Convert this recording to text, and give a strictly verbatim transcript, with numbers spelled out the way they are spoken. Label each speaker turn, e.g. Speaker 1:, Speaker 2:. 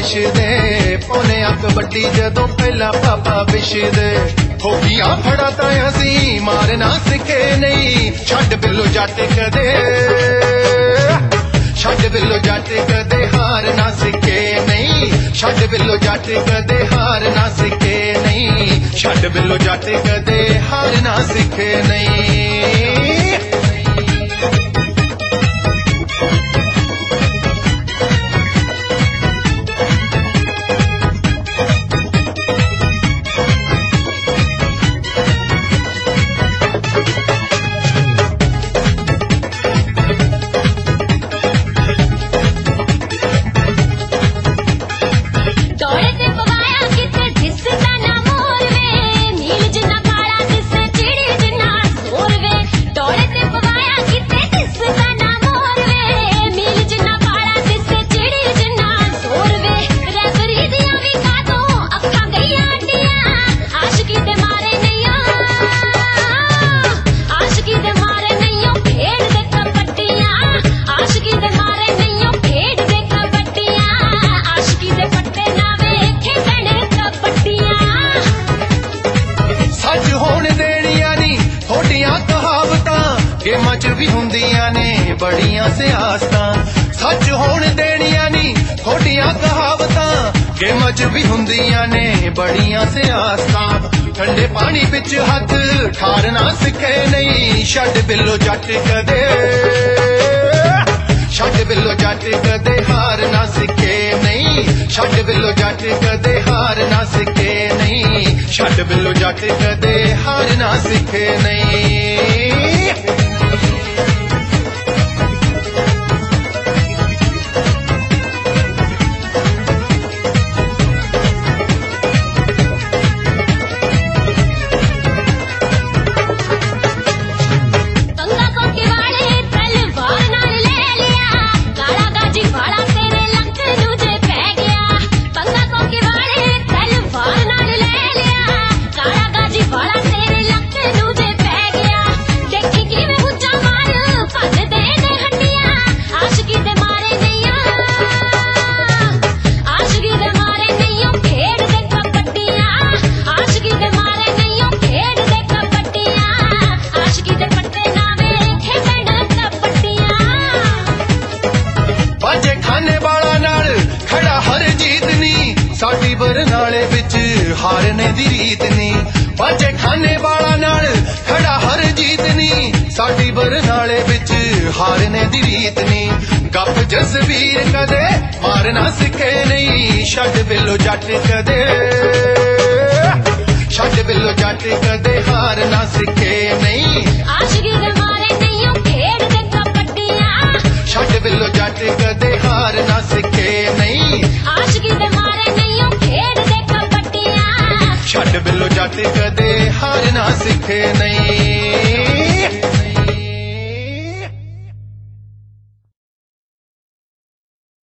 Speaker 1: विछदे पौने अक बड्डी जदों पहला पापा विछदे हो गया फड़ा तां असीं मारना सिखे नहीं छड्ड बिल्लो जट कदे छड्ड बिल्लो जट कदे हार ना सिखे नहीं छड्ड बिल्लो जट कदे हार ना सिखे नहीं छड्ड बिल्लो जट कदे हार ना सिखे नहीं गेमां च भी हुंदियां ने बड़ियां सियासतां सच होण देणियां नी थोड़ियां कहावतां गेमां च भी हुंदियां ने बड़ियां सियासतां ठंडे पानी विच हथ ठारना सिखे नहीं छड्ड बिल्लो जट कदे छड्ड बिल्लो जट कदे हार ना सिखे नहीं छड्ड बिल्लो जट कदे हार ना सिखे नहीं छड्ड बिल्लो जट कदे हार ना सिखे नहीं साडी बरनाले विच हारने दी रीत नी बाजे खाने वाला नाल खड़ा हर जीत नी साडी बरनाले विच हारने दी रीत नी गप जसवीर कदे मारना सिखे नहीं छड्ड बिल्लो जट कदे छड्ड बिल्लो जट कदे हार ना सिखे नहीं
Speaker 2: आशिकी दे मारे नहीं खेड़ दे कपटियां
Speaker 1: छड्ड बिल्लो जट कदे हार ना सिखे नहीं
Speaker 2: आशिकी दे मारे
Speaker 1: छड्ड बिल्लो जट कदे हार ना सिखे नहीं।